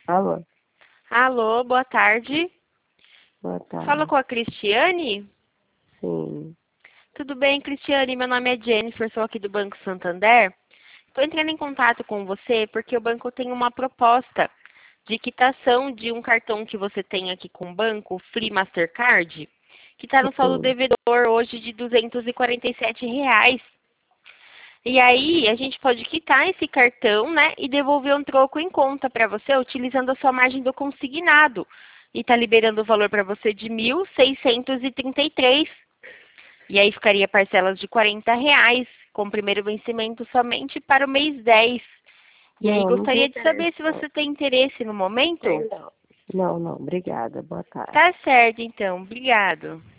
Alô, Alô, boa tarde. boa Fala tarde. com a Cristiane? Sim, Tudo bem, Cristiane? Meu nome é Jennifer, sou aqui do Banco Santander. Estou entrando em contato com você porque o banco tem uma proposta de quitação de um cartão que você tem aqui com o banco, o Free Mastercard, que está no saldo sim. devedor hoje de R$ 247. E aí, a gente pode quitar esse cartão, né, e devolver um troco em conta para você, utilizando a sua margem do consignado. E está liberando o valor para você de 1.633. E aí ficaria parcelas de R$ 40, com o primeiro vencimento somente para o mês 10. E aí, Não tem gostaria de interesse, saber se não. você tem interesse no momento? Tem não. Não, obrigada. Boa tarde. Tá certo, então. Obrigado.